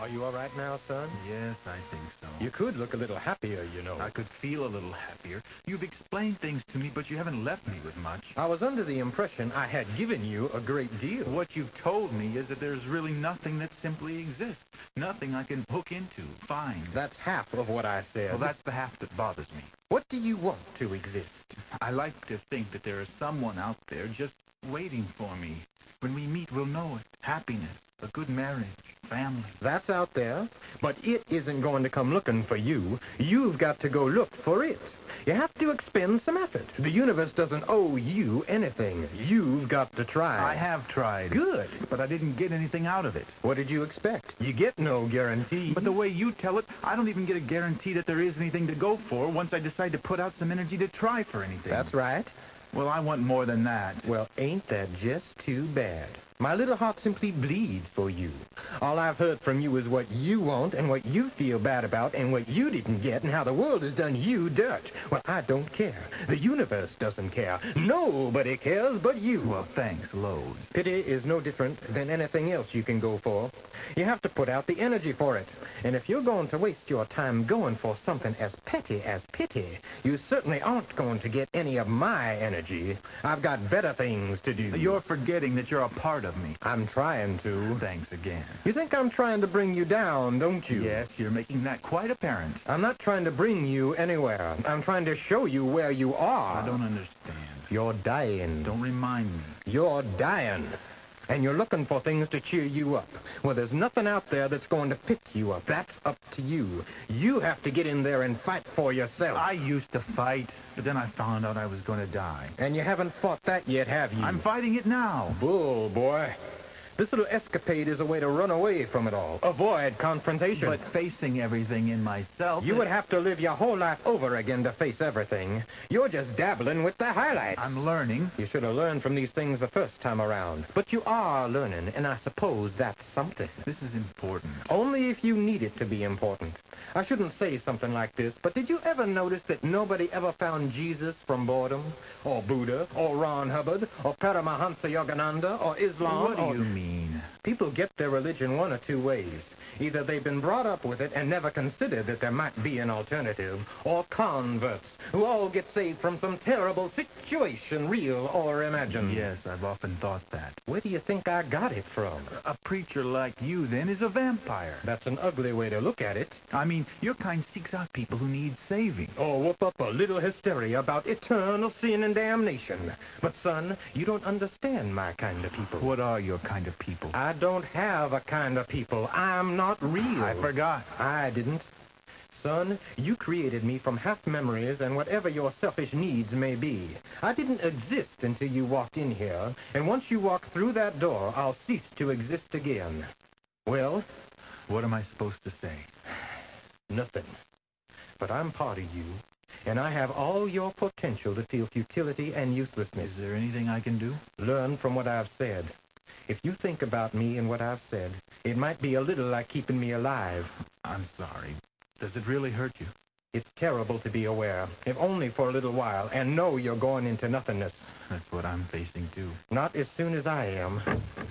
Are you all right now, son? Yes, I think so. You could look a little happier, you know. I could feel a little happier. You've explained things to me, but you haven't left me with much. I was under the impression I had given you a great deal. What you've told me is that there's really nothing that simply exists. Nothing I can hook into, find. That's half of what I said. Well, that's the half that bothers me. What do you want to exist? I like to think that there is someone out there just waiting for me. When we meet, we'll know it. Happiness, a good marriage, family. That's out there, but it isn't going to come looking for you. You've got to go look for it. You have to expend some effort. The universe doesn't owe you anything. You've got to try. I have tried. Good. But I didn't get anything out of it. What did you expect? You get no guarantee. But the way you tell it, I don't even get a guarantee that there is anything to go for once I decide to put out some energy to try for anything. That's right. Well, I want more than that. Well, ain't that just too bad? My little heart simply bleeds for you. All I've heard from you is what you want and what you feel bad about and what you didn't get and how the world has done you dirt. Well, I don't care. The universe doesn't care. Nobody cares but you. Well, thanks, loads. Pity is no different than anything else you can go for. You have to put out the energy for it. And if you're going to waste your time going for something as petty as pity, you certainly aren't going to get any of my energy. I've got better things to do. You're forgetting that you're a part of me. I'm trying to. Thanks again. You think I'm trying to bring you down, don't you? Yes, you're making that quite apparent. I'm not trying to bring you anywhere. I'm trying to show you where you are. I don't understand. You're dying. Don't remind me. You're dying. And you're looking for things to cheer you up. Well, there's nothing out there that's going to pick you up. That's up to you. You have to get in there and fight for yourself. I used to fight, but then I found out I was going to die. And you haven't fought that yet, have you? I'm fighting it now. Bull, boy. This little escapade is a way to run away from it all. Avoid confrontation. But facing everything in myself... You would have to live your whole life over again to face everything. You're just dabbling with the highlights. I'm learning. You should have learned from these things the first time around. But you are learning, and I suppose that's something. This is important. Only if you need it to be important. I shouldn't say something like this, but did you ever notice that nobody ever found Jesus from boredom? Or Buddha? Or Ron Hubbard? Or Paramahansa Yogananda? Or Islam? What do you mean? People get their religion one of two ways. Either they've been brought up with it and never considered that there might be an alternative, or converts who all get saved from some terrible situation, real or imagined. Yes, I've often thought that. Where do you think I got it from? A preacher like you, then, is a vampire. That's an ugly way to look at it. I mean, your kind seeks out people who need saving. Or whoop up a little hysteria about eternal sin and damnation. But, son, you don't understand my kind of people. What are your kind of people? I don't have a kind of people. I'm not real. I forgot. I didn't. Son, you created me from half memories and whatever your selfish needs may be. I didn't exist until you walked in here, and once you walk through that door, I'll cease to exist again. Well? What am I supposed to say? Nothing. But I'm part of you, and I have all your potential to feel futility and uselessness. Is there anything I can do? Learn from what I've said. If you think about me and what I've said, it might be a little like keeping me alive. I'm sorry. Does it really hurt you? It's terrible to be aware, if only for a little while, and know you're going into nothingness. That's what I'm facing, too. Not as soon as I am.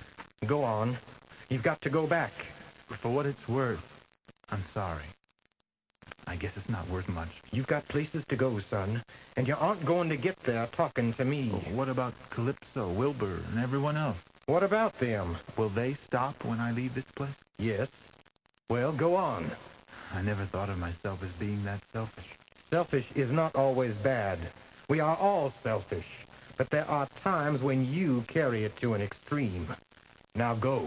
Go on. You've got to go back. For what it's worth, I'm sorry. I guess it's not worth much. You've got places to go, son, and you aren't going to get there talking to me. Oh, what about Calypso, Wilbur, and everyone else? What about them? Will they stop when I leave this place? Yes. Well, go on. I never thought of myself as being that selfish. Selfish is not always bad. We are all selfish. But there are times when you carry it to an extreme. Now go.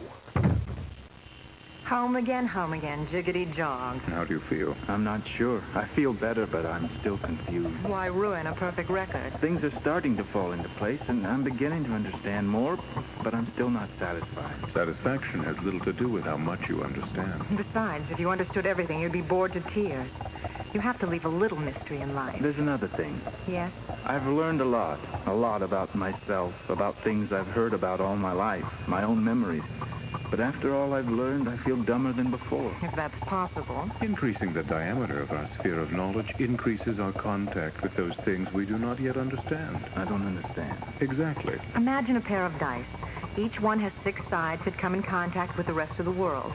Home again, jiggity jog. How do you feel? I'm not sure. I feel better, but I'm still confused. Why ruin a perfect record? Things are starting to fall into place, and I'm beginning to understand more, but I'm still not satisfied. Satisfaction has little to do with how much you understand. Besides, if you understood everything, you'd be bored to tears. You have to leave a little mystery in life. There's another thing. Yes? I've learned a lot about myself, about things I've heard about all my life, my own memories. But after all I've learned, I feel dumber than before. If that's possible. Increasing the diameter of our sphere of knowledge increases our contact with those things we do not yet understand. I don't understand. Exactly. Imagine a pair of dice. Each one has 6 sides that come in contact with the rest of the world.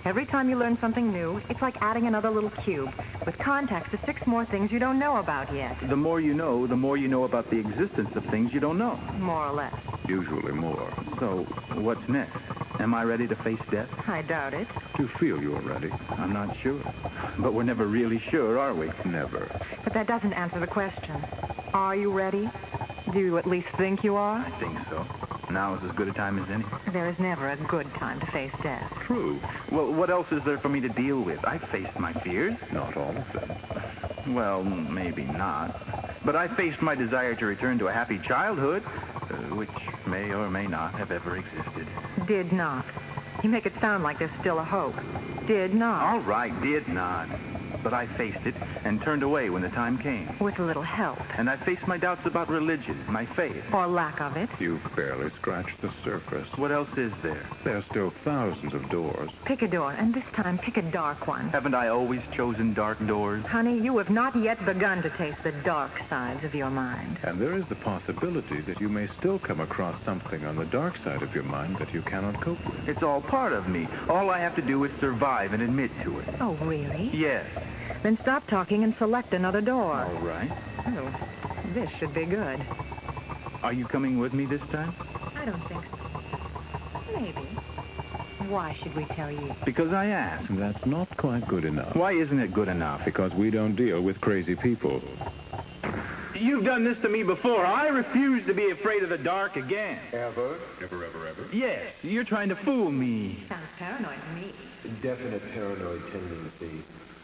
Every time you learn something new, it's like adding another little cube with contacts to 6 more things you don't know about yet. The more you know about the existence of things you don't know. More or less. Usually more. So, what's next? Am I ready to face death? I doubt it. To feel you're ready. I'm not sure. But we're never really sure, are we? Never. But that doesn't answer the question. Are you ready? Do you at least think you are? I think so. Now is as good a time as any. There is never a good time to face death. True. Well, what else is there for me to deal with? I've faced my fears. Not all of them. Well, maybe not. But I faced my desire to return to a happy childhood, which may or may not have ever existed. Did not. You make it sound like there's still a hope. Did not. All right, did not. But I faced it and turned away when the time came. With a little help. And I faced my doubts about religion, my faith. Or lack of it. You've barely scratched the surface. What else is there? There's still thousands of doors. Pick a door, and this time pick a dark one. Haven't I always chosen dark doors? Honey, you have not yet begun to taste the dark sides of your mind. And there is the possibility that you may still come across something on the dark side of your mind that you cannot cope with. It's all part of me. All I have to do is survive and admit to it. Oh, really? Yes. Then stop talking and select another door. All right. Oh, this should be good. Are you coming with me this time? I don't think so. Maybe. Why should we tell you? Because I asked. That's not quite good enough. Why isn't it good enough? Because we don't deal with crazy people. You've done this to me before. I refuse to be afraid of the dark again. Ever? Ever, ever, ever? Yes, you're trying to fool me. Sounds paranoid to me. Definite paranoid tendencies.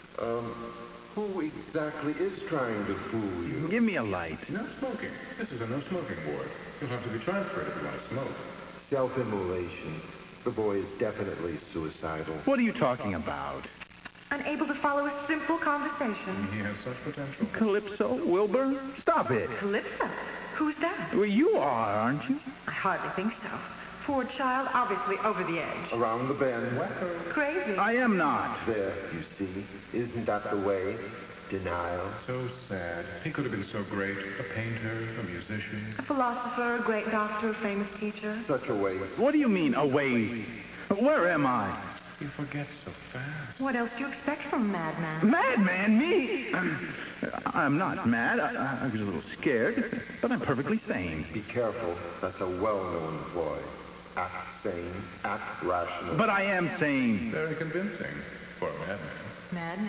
Who exactly is trying to fool you? Give me a light. No smoking. This is a no smoking ward. You'll have to be transferred if you want to smoke. Self-immolation. The boy is definitely suicidal. What are you talking about? Unable to follow a simple conversation. He has such potential. Calypso? Wilbur? Stop it. Calypso? Who's that? Well, you are, aren't you? I hardly think so. Poor child, obviously over the edge. Around the bend. Crazy. I am not. There, you see. Isn't that the way? Denial. So sad. He could have been so great. A painter, a musician. A philosopher, a great doctor, a famous teacher. Such a waste. What do you mean, a waste? Where am I? You forget so fast. What else do you expect from a madman? Madman, me? I'm not mad. I was a little scared, but I'm perfectly sane. Be careful. That's a well-known ploy. Act sane. Act rational. But I am sane. Very convincing for a madman. Madman.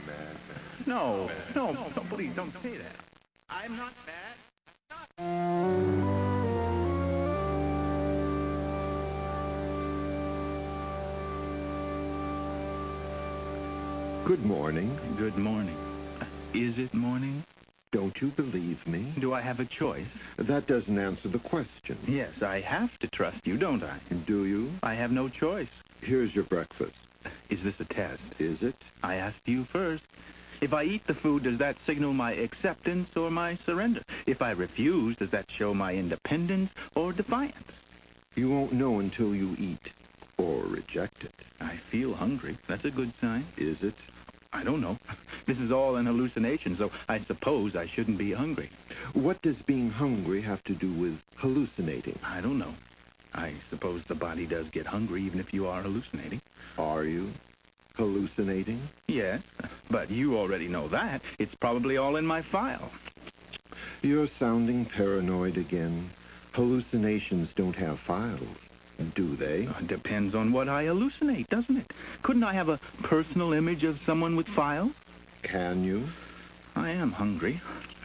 No, please don't say that. I'm not mad. Good morning. Good morning. Is it morning? Don't you believe me? Do I have a choice? That doesn't answer the question. Yes, I have to trust you, don't I? Do you? I have no choice. Here's your breakfast. Is this a test? Is it? I asked you first. If I eat the food, does that signal my acceptance or my surrender? If I refuse, does that show my independence or defiance? You won't know until you eat. Or reject it. I feel hungry. That's a good sign. Is it? I don't know. This is all an hallucination, so I suppose I shouldn't be hungry. What does being hungry have to do with hallucinating? I don't know. I suppose the body does get hungry even if you are hallucinating. Are you hallucinating? Yes, but you already know that. It's probably all in my file. You're sounding paranoid again. Hallucinations don't have files, do they? Depends on what I hallucinate, doesn't it? Couldn't I have a personal image of someone with files? Can you? I am hungry.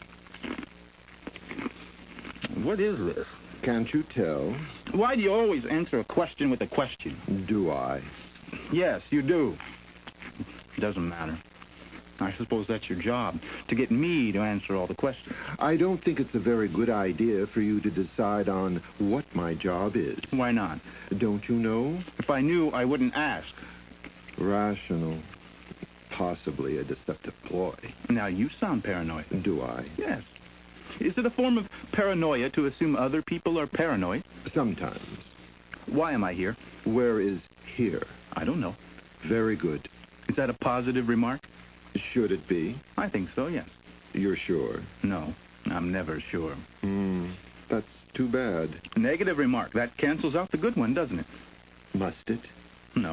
What is this? Can't you tell? Why do you always answer a question with a question? Do I? Yes, you do. Doesn't matter. I suppose that's your job, to get me to answer all the questions. I don't think it's a very good idea for you to decide on what my job is. Why not? Don't you know? If I knew, I wouldn't ask. Rational. Possibly a deceptive ploy. Now, you sound paranoid. Do I? Yes. Is it a form of paranoia to assume other people are paranoid? Sometimes. Why am I here? Where is here? I don't know. Very good. Is that a positive remark? Should it be? I think so, yes. You're sure? No, I'm never sure. That's too bad. Negative remark. That cancels out the good one, doesn't it? Must it? No.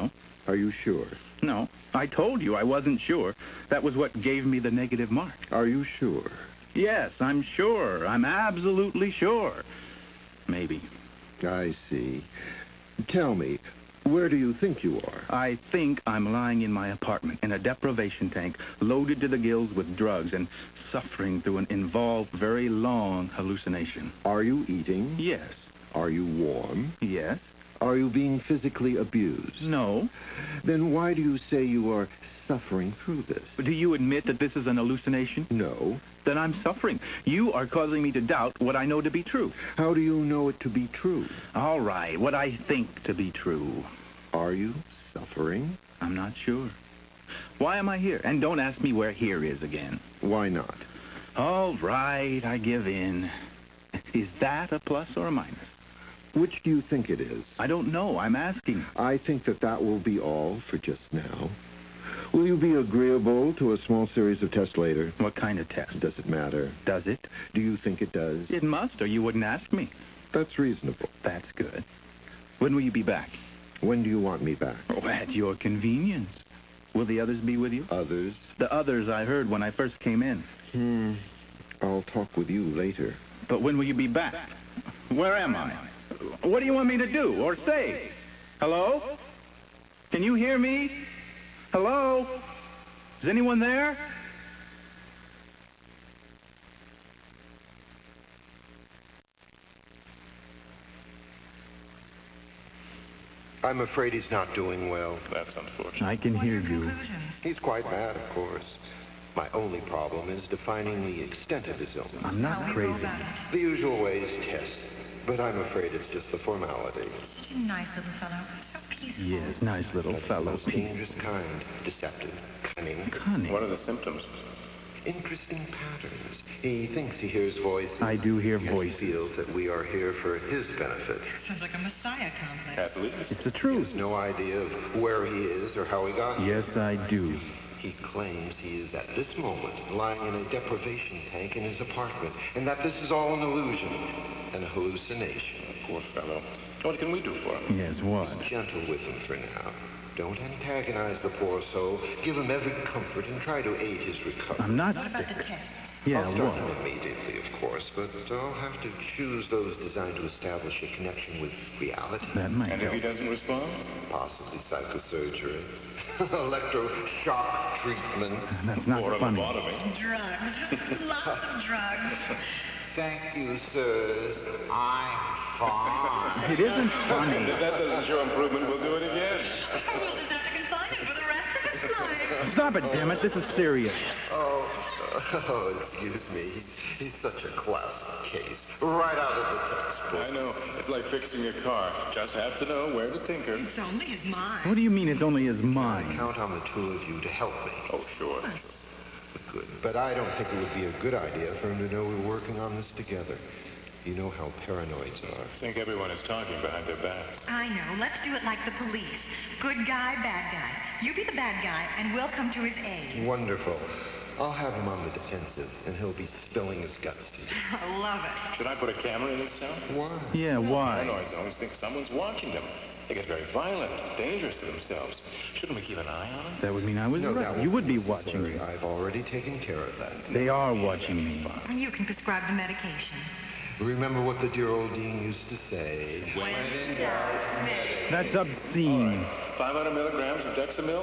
Are you sure? No, I told you I wasn't sure. That was what gave me the negative mark. Are you sure? Yes, I'm sure. I'm absolutely sure. Maybe. I see. Tell me, where do you think you are? I think I'm lying in my apartment in a deprivation tank, loaded to the gills with drugs and suffering through an involved, very long hallucination. Are you eating? Yes. Are you warm? Yes. Are you being physically abused? No. Then why do you say you are suffering through this? Do you admit that this is an hallucination? No. Then I'm suffering. You are causing me to doubt what I know to be true. How do you know it to be true? All right, what I think to be true. Are you suffering? I'm not sure. Why am I here? And don't ask me where here is again. Why not? All right, I give in. Is that a plus or a minus? Which do you think it is? I don't know. I'm asking. I think that will be all for just now. Will you be agreeable to a small series of tests later? What kind of test? Does it matter? Does it? Do you think it does? It must, or you wouldn't ask me. That's reasonable. That's good. When will you be back? When do you want me back? Oh, at your convenience. Will the others be with you? Others? The others I heard when I first came in. I'll talk with you later. But when will you be back? Where am I? What do you want me to do or say? Hello? Can you hear me? Hello? Is anyone there? I'm afraid he's not doing well. That's unfortunate. I can hear you. He's quite bad, of course. My only problem is defining the extent of his illness. I'm not crazy. The usual way is tests, but I'm afraid it's just the formality. Such a nice little fellow. So peaceful. Yes, nice little That's the fellow. most dangerous kind. Deceptive, cunning, Cunning. What are the symptoms? interesting patterns. He thinks he hears voices. I do hear and voices. He feels that we are here for his benefit. Sounds like a messiah complex. Catholics? It's the He truth. has no idea of where he is or how he got here. Yes, I do. He claims he is at this moment lying in a deprivation tank in his apartment, and that this is all an illusion, an hallucination. Poor fellow. What can we do for him? Yes, what? Gentle with him for now. Don't antagonize the poor soul. Give him every comfort and try to aid his recovery. I'm not What sick. about the tests? Yeah, I'll start what? them immediately, of course, but I'll have to choose those designed to establish a connection with reality. That might And if he help. doesn't respond? Possibly psychosurgery. Electroshock treatment. That's not Or a funny. lobotomy? Drugs. Lots of drugs. Thank you, sirs. I'm fine. It isn't funny. If that doesn't show improvement, we'll do it again. We'll just have to confine him for the rest of his life. Stop it, damn it. This is serious. Oh, excuse me. He's such a classic case. Right out of the textbook. I know. It's like fixing a car. Just have to know where to tinker. It's only his mind. What do you mean it's only his mind? Count on the two of you to help me. Oh, sure. Good. But I don't think it would be a good idea for him to know we're working on this together. You know how paranoids are. I think everyone is talking behind their backs. I know. Let's do it like the police. Good guy, bad guy. You be the bad guy, and we'll come to his aid. Wonderful. I'll have him on the defensive, and he'll be spilling his guts to you. I love it. Should I put a camera in his cell? Why? Yeah, why? Paranoids always think someone's watching them. They get very violent, dangerous to themselves. Shouldn't we keep an eye on them? That would mean I was No, that right. won't You would be necessary. watching me. I've already taken care of that. They are watching me. You can prescribe the medication. Remember what the dear old dean used to say? When in doubt, medic. That's obscene. 500 milligrams of Dexamil?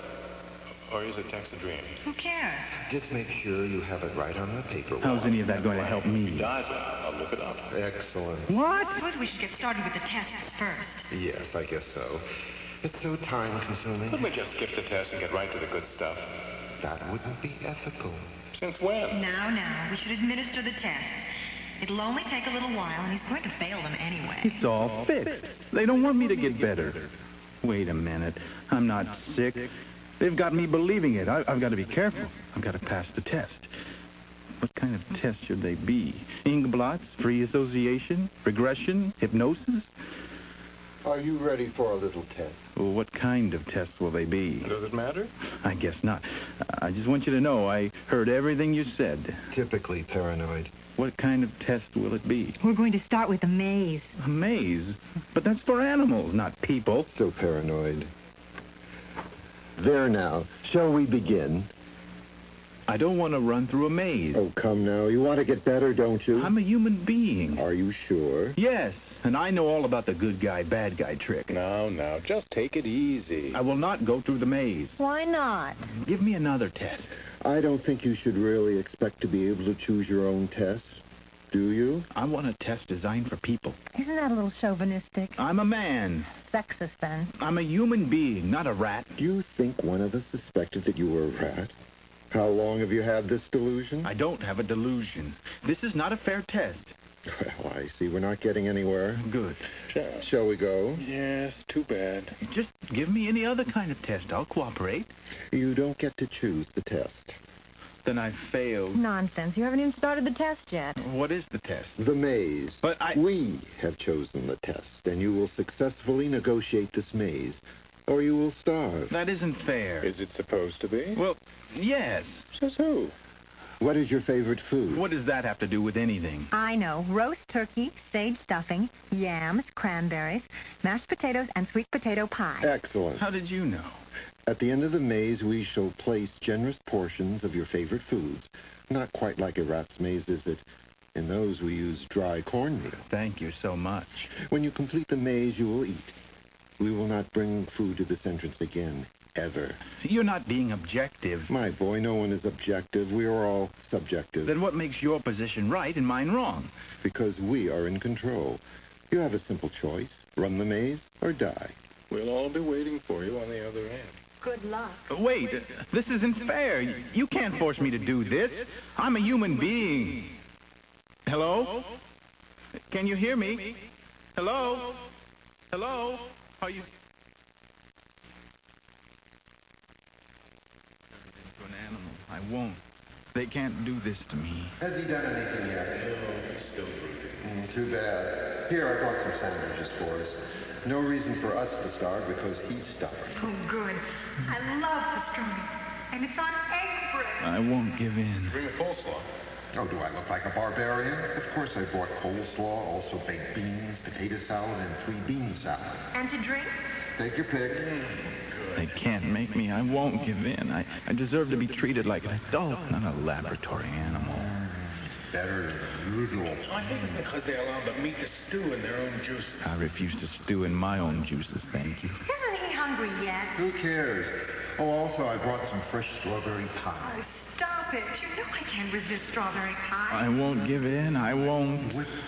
Or is it Texadrine? Who cares? Just make sure you have it right on the paperwork. How's any of that going to help He me? dies. I'll look it up. Excellent. What? I suppose we should get started with the tests first. Yes, I guess so. It's so time-consuming. Couldn't we just skip the test and get right to the good stuff? That wouldn't be ethical. Since when? Now, we should administer the tests. It'll only take a little while, and he's going to fail them anyway. It's all fixed. They don't want me to get better. Wait a minute. I'm not sick. They've got me believing it. I've got to be careful. I've got to pass the test. What kind of test should they be? Ingblots, free association, regression, hypnosis? Are you ready for a little test? Well, what kind of tests will they be? Does it matter? I guess not. I just want you to know I heard everything you said. Typically paranoid. What kind of test will it be? We're going to start with the maze. A maze? But that's for animals, not people. So paranoid. There now. Shall we begin? I don't want to run through a maze. Oh, come now. You want to get better, don't you? I'm a human being. Are you sure? Yes, and I know all about the good guy, bad guy trick. Now, just take it easy. I will not go through the maze. Why not? Give me another test. I don't think you should really expect to be able to choose your own tests. Do you? I want a test designed for people. Isn't that a little chauvinistic? I'm a man. Sexist, then. I'm a human being, not a rat. Do you think one of us suspected that you were a rat? How long have you had this delusion? I don't have a delusion. This is not a fair test. Well, I see we're not getting anywhere. Good. Shall we go? Yes, too bad. Just give me any other kind of test. I'll cooperate. You don't get to choose the test. Then I failed. Nonsense. You haven't even started the test yet. What is the test? The maze. But We have chosen the test, and you will successfully negotiate this maze, or you will starve. That isn't fair. Is it supposed to be? Well, yes. Says who? What is your favorite food? What does that have to do with anything? I know. Roast turkey, sage stuffing, yams, cranberries, mashed potatoes, and sweet potato pie. Excellent. How did you know? At the end of the maze, we shall place generous portions of your favorite foods. Not quite like a rat's maze, is it? In those, we use dry cornmeal. Thank you so much. When you complete the maze, you will eat. We will not bring food to this entrance again, ever. You're not being objective. My boy, no one is objective. We are all subjective. Then what makes your position right and mine wrong? Because we are in control. You have a simple choice. Run the maze or die. We'll all be waiting for you on the other end. Good luck. Wait, this isn't fair. You can't force me to do this. I'm a human being. Hello? Can you hear me? Hello? Hello? Are you... Into an animal. I won't. They can't do this to me. Has he done anything yet? No, he's still brooding. Too bad. Here, I brought some sandwiches for us. No reason for us to starve because he's stubborn. Oh, good. I love pastrami. And it's on egg bread. I won't give in. Bring the coleslaw. Oh, do I look like a barbarian? Of course I brought coleslaw, also baked beans, potato salad, and 3 bean salad. And to drink? Take your pick. They can't make me. I won't give in. I deserve to be treated like an adult, not a laboratory animal. Better than usual. I think it's because they allow the meat to stew in their own juices. I refuse to stew in my own juices, thank you. Isn't he hungry yet? Who cares? Oh, also I brought some fresh strawberry pie. Oh, stop it. You know I can't resist strawberry pie. I won't give in. I won't.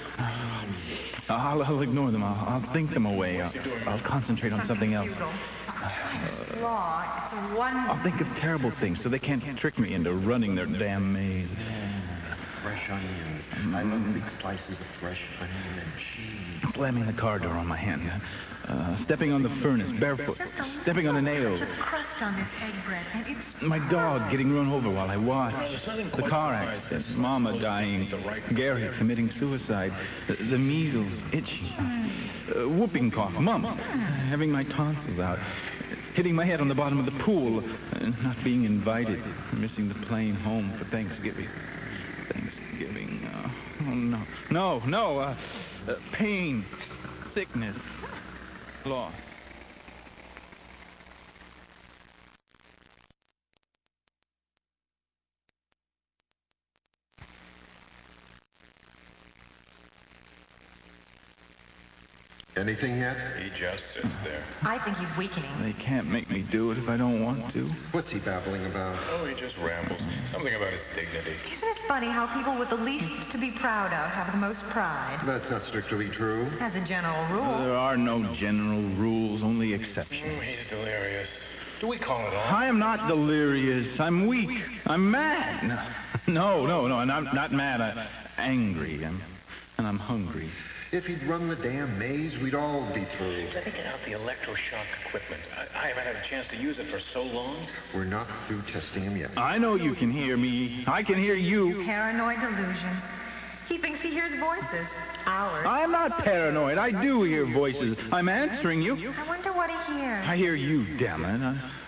I'll ignore them. I'll think them away. I'll concentrate on something else. Law, it's a wonder. I'll think of terrible things so they can't trick me into running their damn maze. Fresh onion. I love big slices of fresh onion and cheese. Slamming the car door on my hand. Stepping on the furnace, barefoot. Stepping on a nail. There's a crust on this egg bread, and it's... My dog getting run over while I watch. The car accident. Mama dying. Gary committing suicide. The measles. Itching. Whooping cough. Mum. Having my tonsils out. Hitting my head on the bottom of the pool. Not being invited. Missing the plane home for Thanksgiving. Oh, no. Pain. Sickness. Loss. Anything yet? He just sits there. I think he's weakening. They can't make me do it if I don't want to. What's he babbling about? Oh, he just rambles. Something about his dignity. Isn't it funny how people with the least to be proud of have the most pride? That's not strictly true. As a general rule. There are no general rules, only exceptions. Oh, he's delirious. Do we call it off? I am not delirious. I'm weak. I'm mad. No. And I'm not mad. I'm angry. And I'm hungry. If he'd run the damn maze, we'd all be through. Let me get out the electroshock equipment. I haven't had a chance to use it for so long. We're not through testing him yet. I know you can hear me. I can hear you. Paranoid delusion. He thinks he hears voices. Ours. I'm not paranoid. I do hear voices. I'm answering you. I wonder what he hears. I hear you, damn it.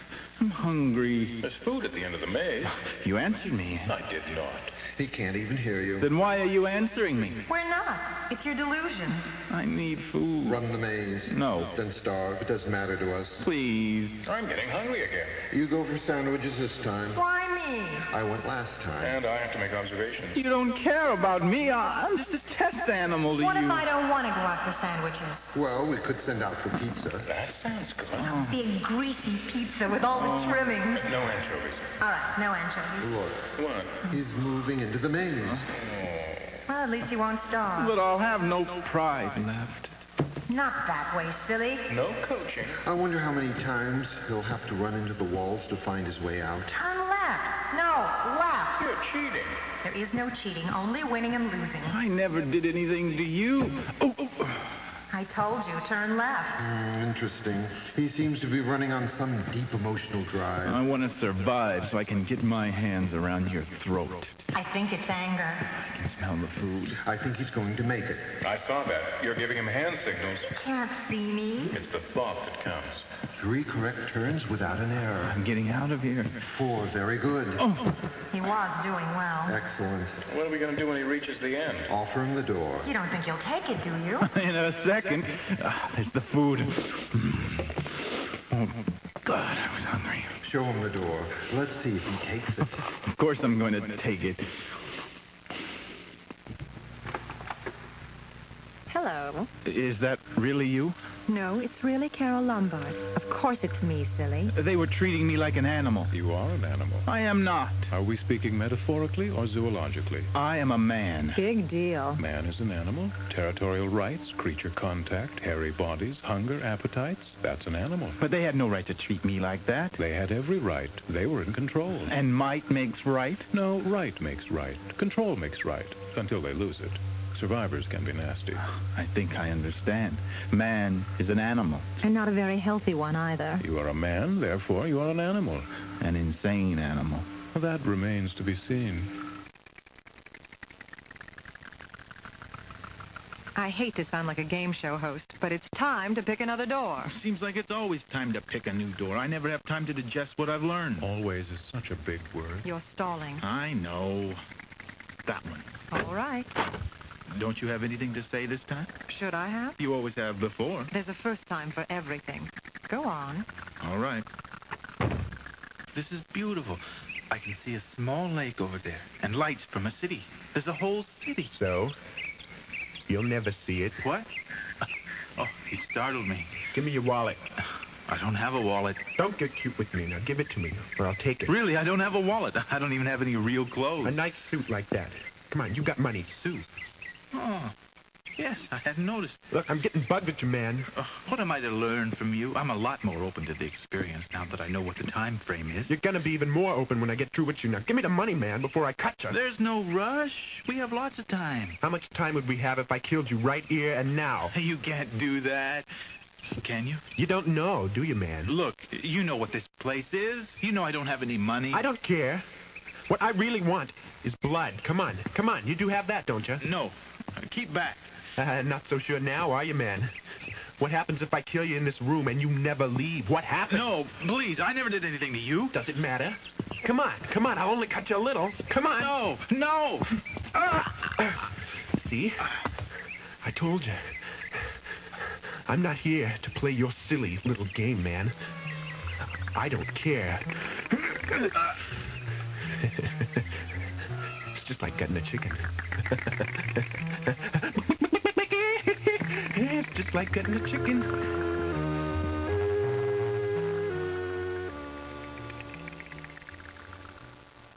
I'm hungry. There's food at the end of the maze. You answered me. I did not. He can't even hear you. Then why are you answering me? We're not. It's your delusion. I need food. Run the maze. No. Then starve. It doesn't matter to us. Please. I'm getting hungry again. You go for sandwiches this time. Why me? I went last time. And I have to make observations. You don't care about me. I'm just a test animal to What you. if I don't want to go out for sandwiches? Well, we could send out for pizza. That sounds good. Big greasy pizza with all the trimmings. No anchovies. All right, no anchovies. Look, What? he's moving into the maze. Well, at least you won't starve. But I'll have no pride left. Not that way, silly. No coaching. I wonder how many times he'll have to run into the walls to find his way out. Turn left. No, left. You're cheating. There is no cheating, only winning and losing. I never did anything to you. Oh. I told you, turn left. Interesting. He seems to be running on some deep emotional drive. I want to survive so I can get my hands around your throat. I think it's anger. I can smell the food. I think he's going to make it. I saw that. You're giving him hand signals. Can't see me. It's the thought that counts. 3 correct turns without an error. I'm getting out of here. 4, very good. He was doing well. Excellent. What are we going to do when he reaches the end? Offer him the door. You don't think you'll take it, do you? In a second. There's the food. Oh, God, I was hungry. Show him the door. Let's see if he takes it. Of course I'm going to take it. Hello. Is that really you? No, it's really Carol Lombard. Of course it's me, silly. They were treating me like an animal. You are an animal. I am not. Are we speaking metaphorically or zoologically? I am a man. Big deal. Man is an animal. Territorial rights, creature contact, hairy bodies, hunger, appetites. That's an animal. But they had no right to treat me like that. They had every right. They were in control. And might makes right? No, right makes right. Control makes right. Until they lose it. Survivors can be nasty. I think I understand. Man is an animal. And not a very healthy one either. You are a man, therefore you are an animal. An insane animal. That remains to be seen. I hate to sound like a game show host, but it's time to pick another door. Seems like it's always time to pick a new door. I never have time to digest what I've learned. Always is such a big word. You're stalling. I know. That one. All right. Don't you have anything to say this time? Should I have? You always have before. There's a first time for everything. Go on. All right. This is beautiful. I can see a small lake over there and lights from a city. There's a whole city. So? You'll never see it. What? Oh, he startled me. Give me your wallet. I don't have a wallet. Don't get cute with me. Now give it to me, or I'll take it. Really, I don't have a wallet. I don't even have any real clothes. A nice suit like that. Come on, you got money. suit. Oh, yes, I hadn't noticed. Look, I'm getting bugged at you, man. What am I to learn from you? I'm a lot more open to the experience now that I know what the time frame is. You're gonna be even more open when I get through with you. Now give me the money, man, before I cut you. There's no rush. We have lots of time. How much time would we have if I killed you right here and now? You can't do that. Can you? You don't know, do you, man? Look, you know what this place is. You know I don't have any money. I don't care. What I really want is blood. Come on. Come on. You do have that, don't you? No. Keep back. Not so sure now, are you, man? What happens if I kill you in this room and you never leave? What happens? No, please. I never did anything to you. Does it matter? Come on. Come on. I'll only cut you a little. Come on. No. No. See? I told you. I'm not here to play your silly little game, man. I don't care. It's just like gutting a chicken. It's just like gutting a chicken.